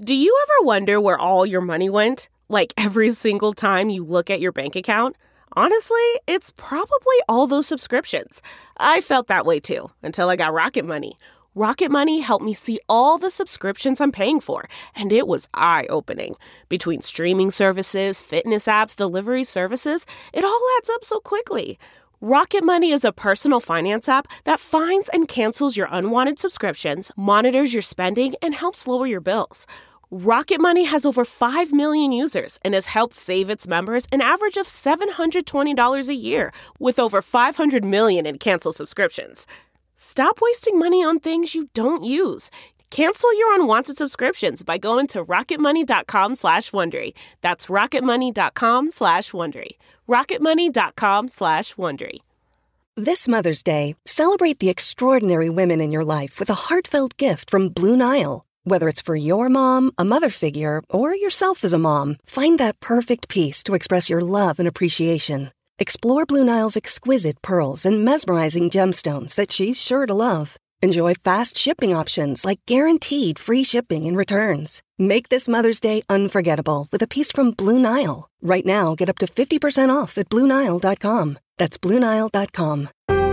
Do you ever wonder where all your money went? Like every single time you look at your bank account? Honestly, it's probably all those subscriptions. I felt that way too, until I got Rocket Money. Rocket Money helped me see all the subscriptions I'm paying for, and it was eye-opening. Between streaming services, fitness apps, delivery services, it all adds up so quickly. Rocket Money is a personal finance app that finds and cancels your unwanted subscriptions, monitors your spending, and helps lower your bills. Rocket Money has over 5 million users and has helped save its members an average of $720 a year, with over 500 million in canceled subscriptions. Stop wasting money on things you don't use. Cancel your unwanted subscriptions by going to rocketmoney.com/Wondery. That's rocketmoney.com/Wondery. rocketmoney.com/Wondery. This Mother's Day, celebrate the extraordinary women in your life with a heartfelt gift from Blue Nile. Whether it's for your mom, a mother figure, or yourself as a mom, find that perfect piece to express your love and appreciation. Explore Blue Nile's exquisite pearls and mesmerizing gemstones that she's sure to love. Enjoy fast shipping options like guaranteed free shipping and returns. Make this Mother's Day unforgettable with a piece from Blue Nile. Right now, get up to 50% off at BlueNile.com. That's BlueNile.com.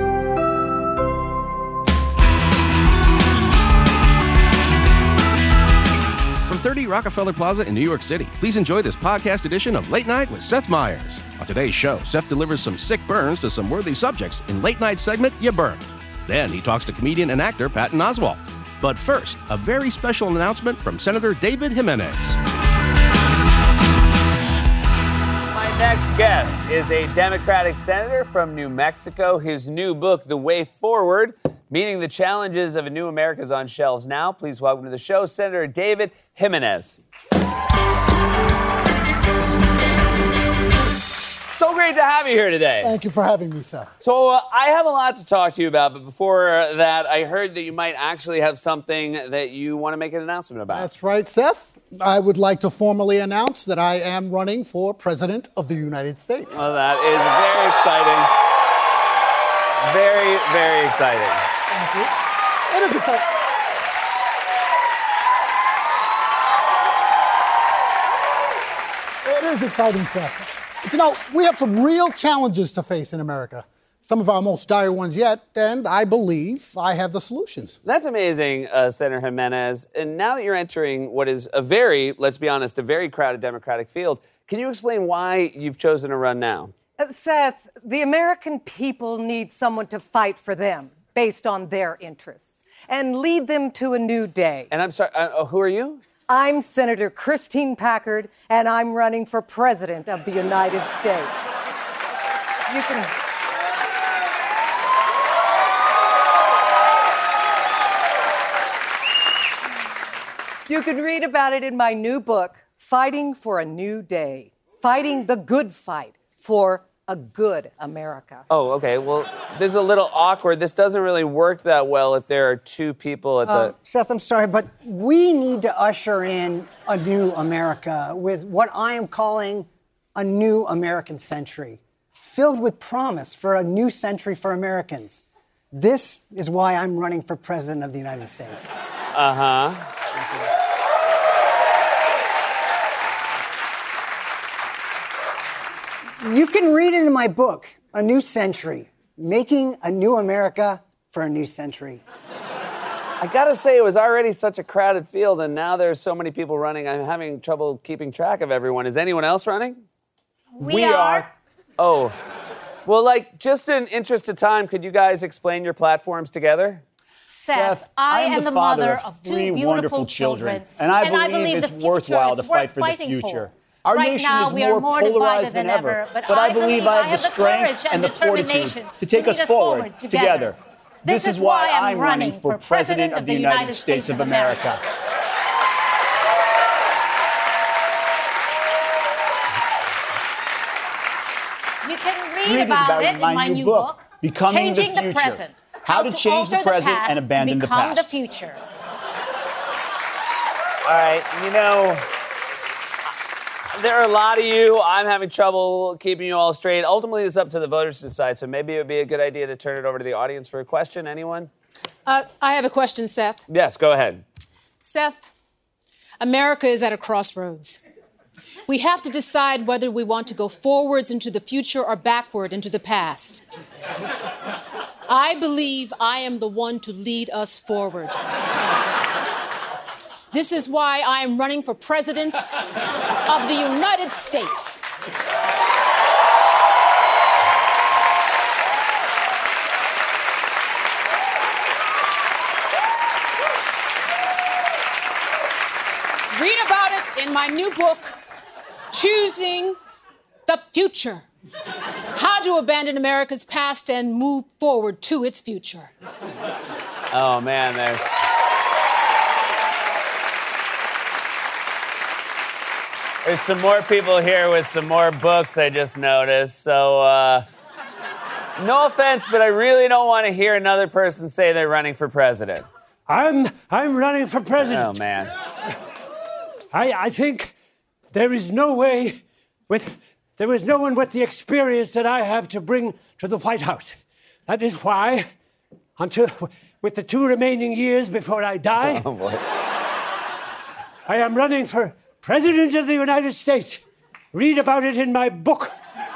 From 30 Rockefeller Plaza in New York City, please enjoy this podcast edition of Late Night with Seth Meyers. On today's show, Seth delivers some sick burns to some worthy subjects in Late Night segment You Burned. Then he talks to comedian and actor Patton Oswalt. But first, a very special announcement from Senator David Jimenez. My next guest is a Democratic senator from New Mexico. His new book, The Way Forward, Meeting the Challenges of a New America, is on shelves now. Please welcome to the show, Senator David Jimenez. So great to have you here today. Thank you for having me, Seth. So I have a lot to talk to you about, but before that, I heard that you might actually have something that you want to make an announcement about. That's right, Seth. I would like to formally announce that I am running for President of the United States. Well, that is very exciting. Very, very exciting. Thank you. It is exciting. It is exciting, Seth. But, you know, we have some real challenges to face in America. Some of our most dire ones yet, and I believe I have the solutions. That's amazing, Senator Jimenez. And now that you're entering what is a very, let's be honest, a very crowded Democratic field, can you explain why you've chosen to run now? Seth, the American people need someone to fight for them based on their interests and lead them to a new day. And I'm sorry, who are you? I'm Senator Christine Packard, and I'm running for President of the United States. You can read about it in my new book, Fighting for a New Day. Fighting the good fight for a good America. Oh, okay. Well, this is a little awkward. This doesn't really work that well if there are two people at the... Seth, I'm sorry, but we need to usher in a new America with what I am calling a new American century, filled with promise for a new century for Americans. This is why I'm running for President of the United States. Uh-huh. You can read it in my book, A New Century, Making a New America for a New Century. I gotta say, it was already such a crowded field, and now there's so many people running, I'm having trouble keeping track of everyone. Is anyone else running? We are. Oh. Well, just in interest of time, could you guys explain your platforms together? Seth, I am the mother of three wonderful children, and I believe it's worthwhile to fight for the future. Our nation is more polarized than ever, but I believe I have the strength and the fortitude to take us forward together. This is why I'm running for President of the United States of America. You can read about it in my new book, Becoming the Changing the Future. Present. How to change the present and abandon the past. Become the future. All right, there are a lot of you. I'm having trouble keeping you all straight. Ultimately, it's up to the voters to decide, so maybe it would be a good idea to turn it over to the audience for a question. Anyone? I have a question, Seth. Yes, go ahead. Seth, America is at a crossroads. We have to decide whether we want to go forwards into the future or backward into the past. I believe I am the one to lead us forward. This is why I am running for President of the United States. Read about it in my new book, Choosing the Future. How to abandon America's past and move forward to its future. Oh, man, there's some more people here with some more books I just noticed. So, no offense, but I really don't want to hear another person say they're running for president. I'm running for president. Oh, man. I think there is no one with the experience that I have to bring to the White House. That is why, with the 2 remaining years before I die, oh, boy. I am running for President of the United States. Read about it in my book.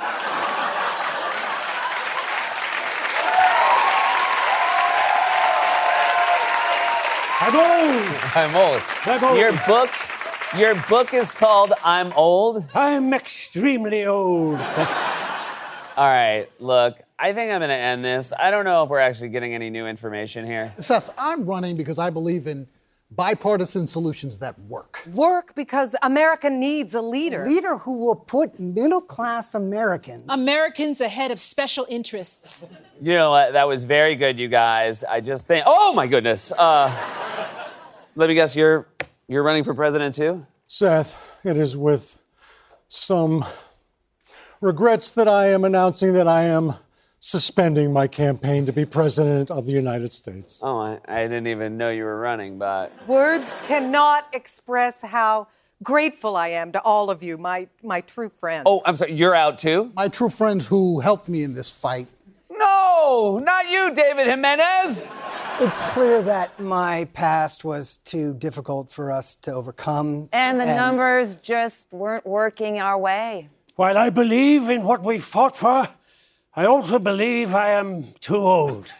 I'm old. Your book is called I'm Old? I'm extremely old. All right, look, I think I'm going to end this. I don't know if we're actually getting any new information here. Seth, I'm running because I believe in bipartisan solutions that work. Work because America needs a leader. A leader who will put middle-class Americans ahead of special interests. You know what? That was very good, you guys. I just think... Oh, my goodness. Let me guess, you're running for president, too? Seth, it is with some regrets that I am announcing that I am suspending my campaign to be president of the United States. Oh, I didn't even know you were running, but... Words cannot express how grateful I am to all of you, my true friends. Oh, I'm sorry, you're out, too? My true friends who helped me in this fight. No, not you, David Jimenez! It's clear that my past was too difficult for us to overcome. And the numbers just weren't working our way. While I believe in what we fought for, I also believe I am too old.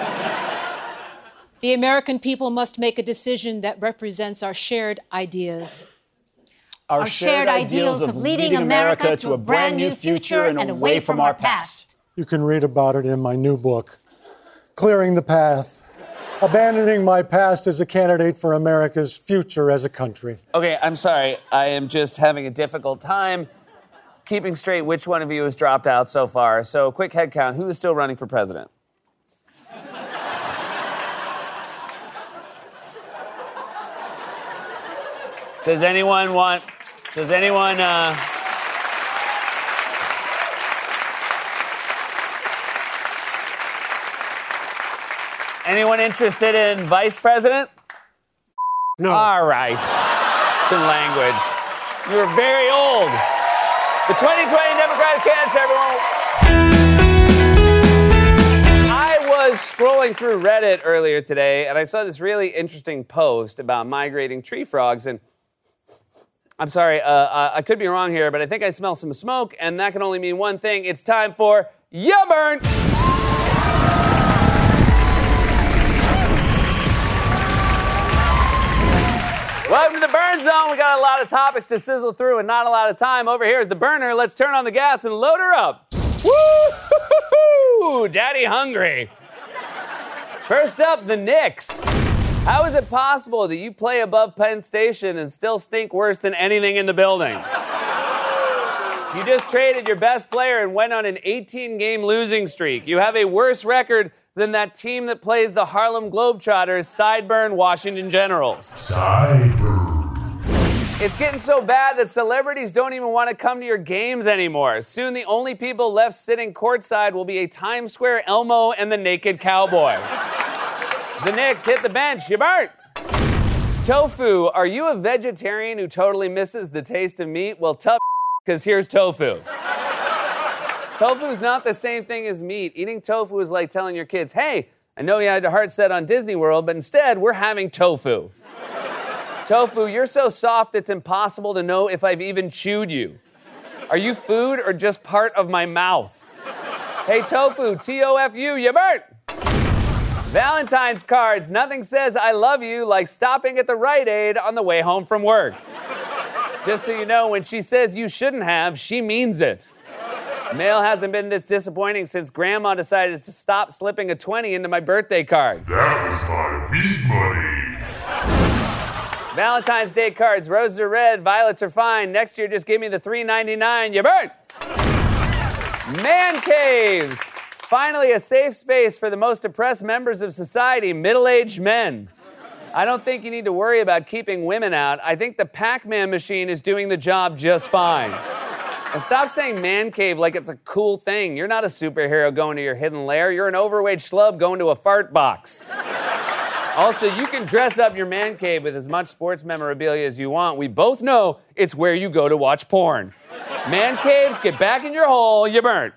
The American people must make a decision that represents our shared ideas. Our shared ideals of leading America to a brand new future and away from our past. You can read about it in my new book, Clearing the Path. Abandoning my past as a candidate for America's future as a country. Okay, I'm sorry. I am just having a difficult time keeping straight which one of you has dropped out so far. So, quick head count. Who is still running for president? Does anyone... Anyone interested in vice president? No. All right. It's in language. You're very old. The 2020 Democratic candidates, everyone. I was scrolling through Reddit earlier today, and I saw this really interesting post about migrating tree frogs. And I'm sorry, I could be wrong here, but I think I smell some smoke, and that can only mean one thing. It's time for Ya Burnt! Welcome to the Burn Zone. We got a lot of topics to sizzle through and not a lot of time. Over here is the burner. Let's turn on the gas and load her up. Woo! Daddy hungry. First up, the Knicks. How is it possible that you play above Penn Station and still stink worse than anything in the building? You just traded your best player and went on an 18-game losing streak. You have a worse record than that team that plays the Harlem Globetrotters, Sideburn Washington Generals. It's getting so bad that celebrities don't even want to come to your games anymore. Soon the only people left sitting courtside will be a Times Square Elmo and the Naked Cowboy. The Knicks hit the bench. You burnt. Tofu. Are you a vegetarian who totally misses the taste of meat? Well, tough, because here's tofu. Tofu is not the same thing as meat. Eating tofu is like telling your kids, hey, I know you had your heart set on Disney World, but instead we're having tofu. Tofu, you're so soft it's impossible to know if I've even chewed you. Are you food or just part of my mouth? Hey, Tofu, T-O-F-U, you burnt! Valentine's cards. Nothing says I love you like stopping at the Rite Aid on the way home from work. Just so you know, when she says you shouldn't have, she means it. Mail hasn't been this disappointing since Grandma decided to stop slipping a 20 into my birthday card. That was my weed money. Valentine's Day cards. Roses are red, violets are fine. Next year, just give me the $3.99. You burnt! Man caves. Finally, a safe space for the most oppressed members of society, middle-aged men. I don't think you need to worry about keeping women out. I think the Pac-Man machine is doing the job just fine. And stop saying man cave like it's a cool thing. You're not a superhero going to your hidden lair. You're an overweight schlub going to a fart box. Also, you can dress up your man cave with as much sports memorabilia as you want. We both know it's where you go to watch porn. Man caves, get back in your hole, you burnt.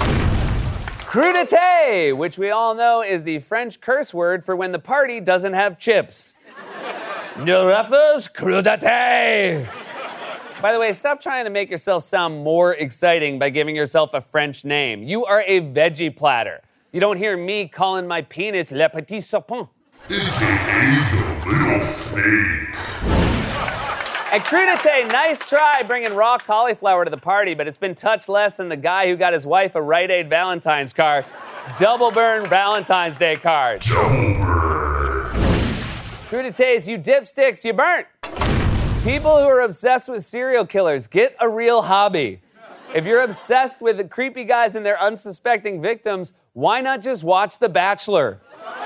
Crudité, which we all know is the French curse word for when the party doesn't have chips. Ne refuse crudité. By the way, stop trying to make yourself sound more exciting by giving yourself a French name. You are a veggie platter. You don't hear me calling my penis le petit sapin. AKA the little snake. And crudité, nice try bringing raw cauliflower to the party, but it's been touched less than the guy who got his wife a Rite Aid Valentine's card. Double burn Valentine's Day card. Double burn. Crudités, you dipsticks, you burnt. People who are obsessed with serial killers, get a real hobby. If you're obsessed with the creepy guys and their unsuspecting victims, why not just watch The Bachelor?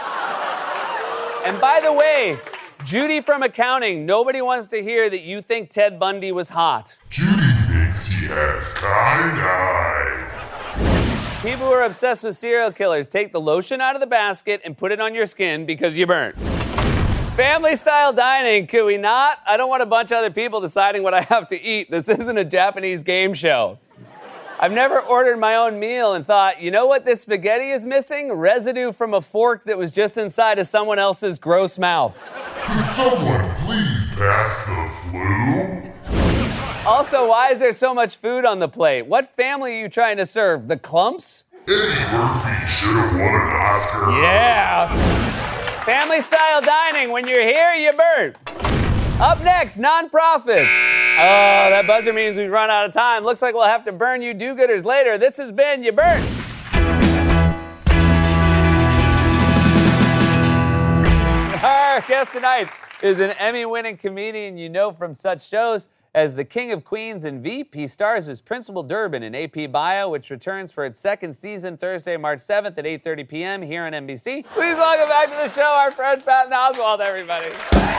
And by the way, Judy from accounting, nobody wants to hear that you think Ted Bundy was hot. Judy thinks he has kind eyes. People who are obsessed with serial killers, take the lotion out of the basket and put it on your skin because you burnt. Family style dining, could we not? I don't want a bunch of other people deciding what I have to eat. This isn't a Japanese game show. I've never ordered my own meal and thought, you know what this spaghetti is missing? Residue from a fork that was just inside of someone else's gross mouth. Can someone please pass the flu? Also, why is there so much food on the plate? What family are you trying to serve? The Clumps? Eddie Murphy should have won an Oscar. Yeah. Family style dining. When you're here, you burn. Up next, nonprofits. Oh, that buzzer means we've run out of time. Looks like we'll have to burn you do-gooders later. This has been You Burnt. Our guest tonight is an Emmy-winning comedian you know from such shows as The King of Queens and Veep. He stars as Principal Durbin in AP Bio, which returns for its second season Thursday, March 7th at 8:30 p.m. here on NBC. Please welcome back to the show our friend Patton Oswalt, everybody.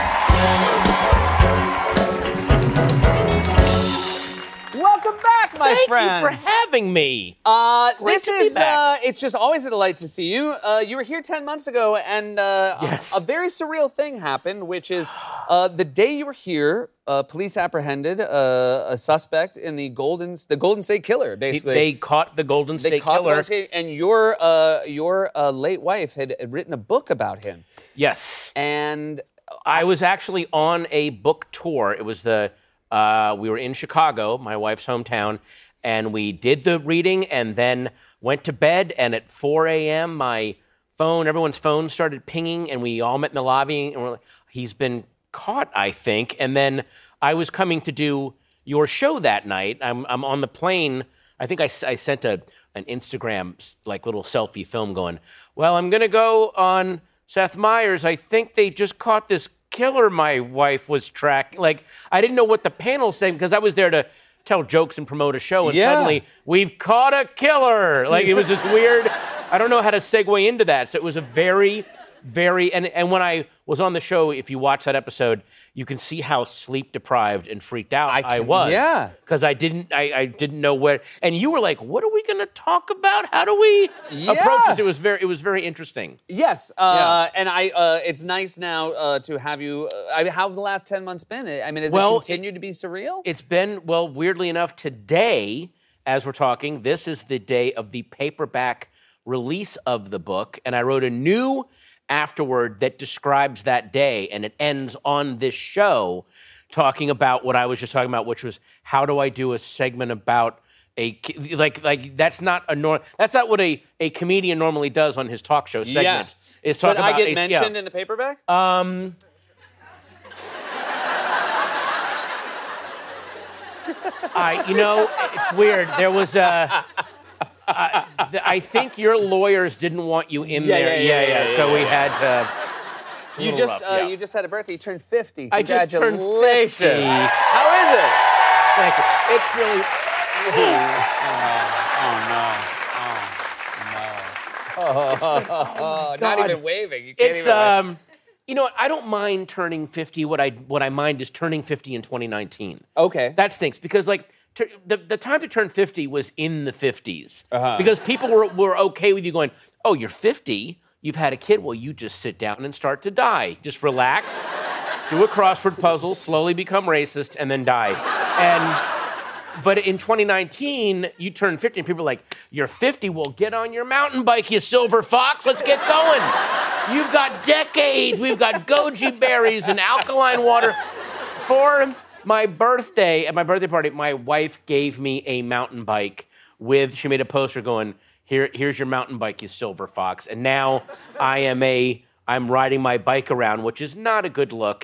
Welcome back, my friend. Thank you for having me. This is, it's just always a delight to see you. You were here 10 months ago, and yes. a very surreal thing happened, which is the day you were here, police apprehended a suspect in the Golden State Killer, basically. They caught the Golden State Killer. And your late wife had written a book about him. Yes. And I was actually on a book tour. It was we were in Chicago, my wife's hometown, and we did the reading and then went to bed. And at 4 a.m., everyone's phone started pinging, and we all met in the lobby, and we're like, he's been caught, I think. And then I was coming to do your show that night. I'm on the plane. I think I sent an Instagram, like, little selfie film going, well, I'm going to go on Seth Meyers. I think they just caught this killer my wife was tracking. Like, I didn't know what the panel said because I was there to tell jokes and promote a show, and suddenly, we've caught a killer. Like, it was just weird. I don't know how to segue into that. So it was a very, very, and when I was on the show, if you watch that episode, you can see how sleep deprived and freaked out I was. Yeah. Because I didn't know where, and you were like, what are we going to talk about? How do we approach this? It was very interesting. Yes. And it's nice now to have you, how have the last 10 months been? I mean, has it continued to be surreal? It's been, weirdly enough, today, as we're talking, this is the day of the paperback release of the book, and I wrote a new afterward that describes that day, and it ends on this show talking about what I was just talking about, which was how do I do a segment about that's not what a comedian normally does on his talk show segment. Yeah. Is talk but about I get mentioned in the paperback? It's weird. There was I think your lawyers didn't want you in there. Yeah. So we had to. You just had a birthday. You turned 50. I just turned 50. How is it? Thank you. It's really. Not even waving. You can't even. I don't mind turning 50. What I mind is turning 50 in 2019. Okay. That stinks because the time to turn 50 was in the 50s because people were okay with you going, oh, you're 50, you've had a kid. Well, you just sit down and start to die. Just relax, do a crossword puzzle, slowly become racist, and then die. But in 2019, you turn 50 and people are like, you're 50, well, get on your mountain bike, you silver fox, let's get going. You've got decades. We've got goji berries and alkaline water. For my birthday, at my birthday party, my wife gave me a mountain bike she made a poster going, here's your mountain bike, you silver fox. And now I'm riding my bike around, which is not a good look.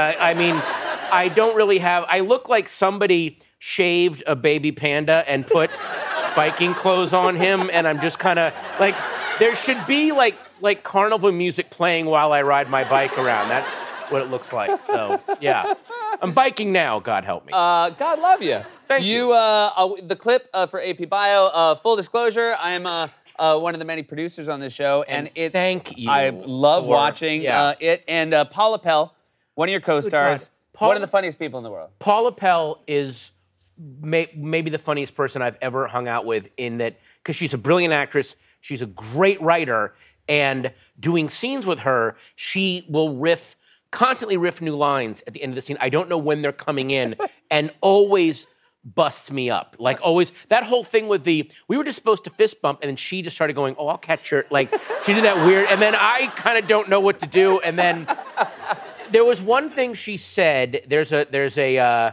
I don't really I look like somebody shaved a baby panda and put biking clothes on him, and I'm just kind of there should be like carnival music playing while I ride my bike around. That's what it looks like. So, yeah. I'm biking now, God help me. God love you. Thank you. The clip for AP Bio, full disclosure, I am one of the many producers on this show, and thank you. I love watching it. And Paula Pell, one of your co-stars, one of the funniest people in the world. Paula Pell is maybe the funniest person I've ever hung out with in that, because she's a brilliant actress, she's a great writer, and doing scenes with her, she will constantly riff new lines at the end of the scene. I don't know when they're coming in, and always busts me up. Always, that whole thing with we were just supposed to fist bump, and then she just started going, oh, I'll catch her. She did that weird, and then I kind of don't know what to do, and then there was one thing she said, there's a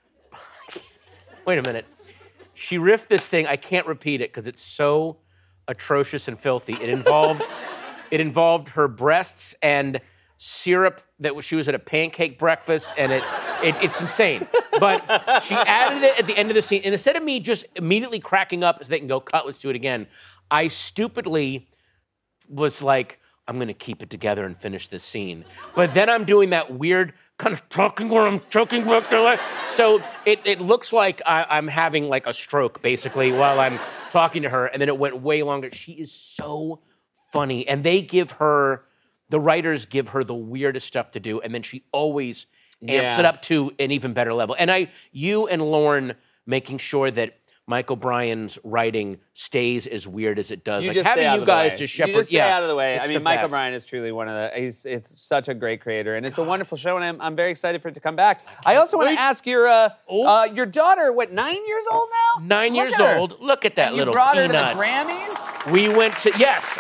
wait a minute. She riffed this thing, I can't repeat it because it's so atrocious and filthy. It involved her breasts and syrup that she was at a pancake breakfast, and it's insane. But she added it at the end of the scene, and instead of me just immediately cracking up so they can go, cut, let's do it again, I stupidly was like, I'm going to keep it together and finish this scene. But then I'm doing that weird kind of talking where I'm choking back to so it looks like I'm having a stroke, basically, while I'm talking to her, and then it went way longer. She is so funny, and the writers give her the weirdest stuff to do, and then she always amps it up to an even better level. And you and Lorne making sure that Mike O'Brien's writing stays as weird as it does. You just stay out of the way. You just stay out of the way. Mike O'Brien is truly one of the. It's such a great creator, and it's a wonderful show, and I'm very excited for it to come back. I also want to ask your daughter, 9 years old now? 9 years old. Look at that little peanut. You brought her to the Grammys? We went to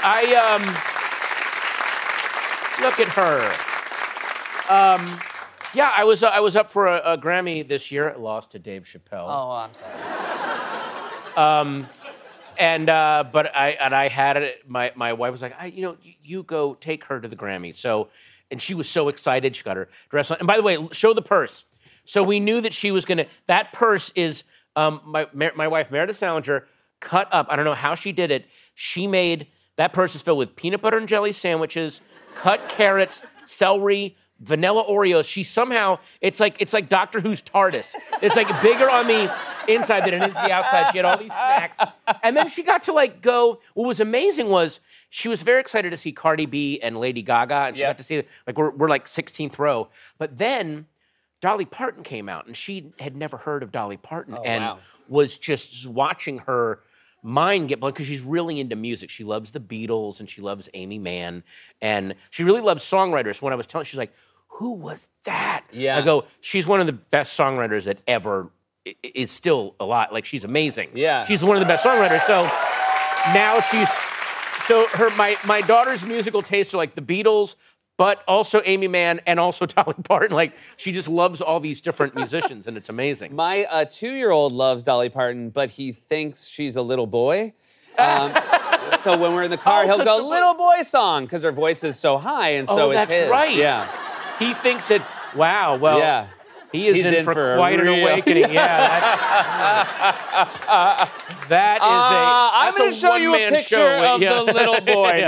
look at her. Yeah, I was up for a Grammy this year. I lost to Dave Chappelle. Oh, I'm sorry. But I had it. My wife was like, you go take her to the Grammy. So, and she was so excited. She got her dress on. And by the way, show the purse. So we knew that she was gonna. That purse is my wife Meredith Salinger cut up. I don't know how she did it. She made that purse is filled with peanut butter and jelly sandwiches, cut carrots, celery, vanilla Oreos. She somehow, it's like Doctor Who's TARDIS. It's bigger on the inside than it is the outside. She had all these snacks. And then she got to go. What was amazing was she was very excited to see Cardi B and Lady Gaga. And she got to see, we're 16th row. But then Dolly Parton came out, and she had never heard of Dolly Parton was just watching her mind get blown because she's really into music. She loves the Beatles and she loves Amy Mann and she really loves songwriters. When I was telling her, she's like, who was that? Yeah. I go, she's one of the best songwriters that ever is still alive. She's amazing. Yeah. She's one of the best songwriters. So now So my daughter's musical tastes are like the Beatles, but also Amy Mann and also Dolly Parton. Like, she just loves all these different musicians, and it's amazing. My 2-year-old loves Dolly Parton, but he thinks she's a little boy. So when we're in the car, he'll go, little boy song, because her voice is so high, and so is his. That's right. Yeah. He thinks it, wow, well, yeah. He's in for quite an awakening. Yeah, that is I'm going to show you a picture of the little boy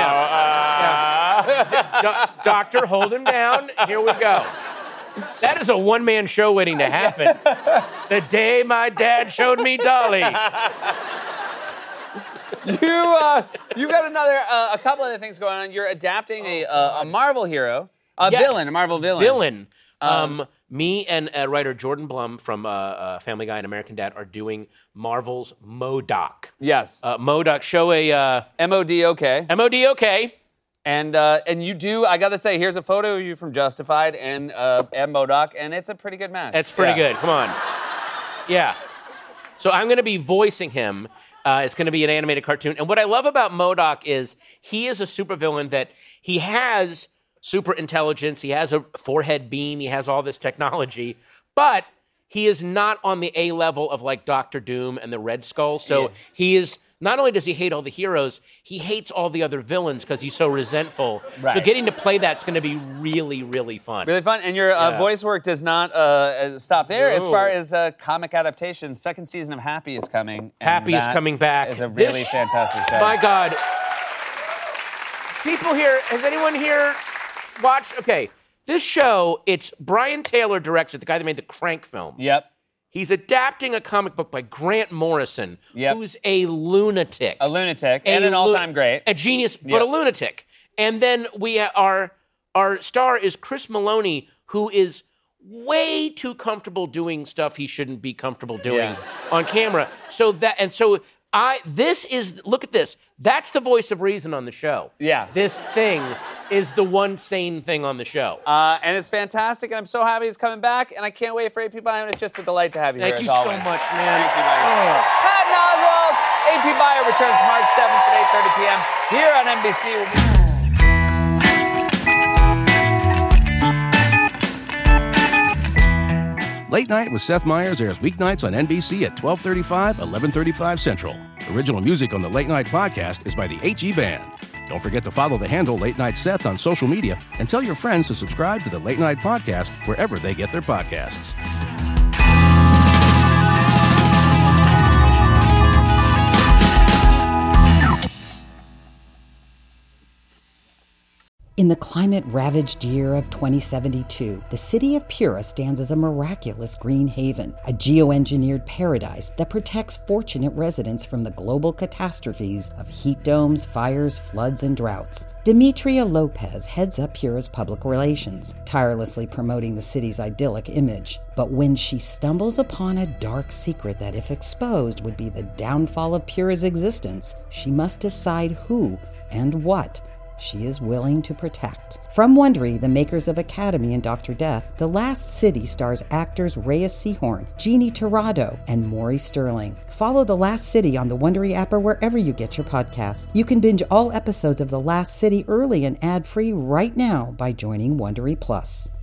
now. Doctor, hold him down. Here we go. That is a one-man show waiting to happen. The day my dad showed me Dolly. You got a couple other things going on. You're adapting a Marvel hero, a Marvel villain. Me and writer Jordan Blum from Family Guy and American Dad are doing Marvel's MODOK. Yes. MODOK, show a... M-O-D-O-K. M-O-D-O-K. And you do, I got to say, here's a photo of you from Justified and MODOK, and it's a pretty good match. It's pretty good. Come on. Yeah. So I'm going to be voicing him. It's going to be an animated cartoon. And what I love about MODOK is he is a supervillain that he has super intelligence, he has a forehead beam, he has all this technology, but he is not on the A level of like Doctor Doom and the Red Skull. So he is, not only does he hate all the heroes, he hates all the other villains because he's so resentful. Right. So getting to play that's going to be really, really fun. Really fun. And your voice work does not stop there. As far as comic adaptations, second season of Happy is coming. Happy is coming back. It's a really fantastic show. My God. People here, has anyone here watched? Okay, this show, it's Brian Taylor directs it, the guy that made the Crank films. Yep. He's adapting a comic book by Grant Morrison, who's a lunatic. A lunatic, and an all-time great. A genius, but a lunatic. And then our star is Chris Maloney, who is way too comfortable doing stuff he shouldn't be comfortable doing on camera. Look at this. That's the voice of reason on the show. Yeah. This thing is the one sane thing on the show. And it's fantastic, and I'm so happy he's coming back, and I can't wait for AP Bio. It's just a delight to have you here. Thank you so much, man. Thank you, Pat Oswalt, AP Bio returns March 7th at 8:30 p.m. here on NBC. Late Night with Seth Meyers airs weeknights on NBC at 12:35, 11:35 Central. Original music on the Late Night podcast is by the HE Band. Don't forget to follow the handle Late Night Seth on social media and tell your friends to subscribe to the Late Night podcast wherever they get their podcasts. In the climate-ravaged year of 2072, the city of Pura stands as a miraculous green haven, a geoengineered paradise that protects fortunate residents from the global catastrophes of heat domes, fires, floods, and droughts. Demetria Lopez heads up Pura's public relations, tirelessly promoting the city's idyllic image. But when she stumbles upon a dark secret that, if exposed, would be the downfall of Pura's existence, she must decide who and what she is willing to protect. From Wondery, the makers of Academy and Dr. Death, The Last City stars actors Reyes Sehorn, Jeannie Torrado, and Maury Sterling. Follow The Last City on the Wondery app or wherever you get your podcasts. You can binge all episodes of The Last City early and ad-free right now by joining Wondery Plus.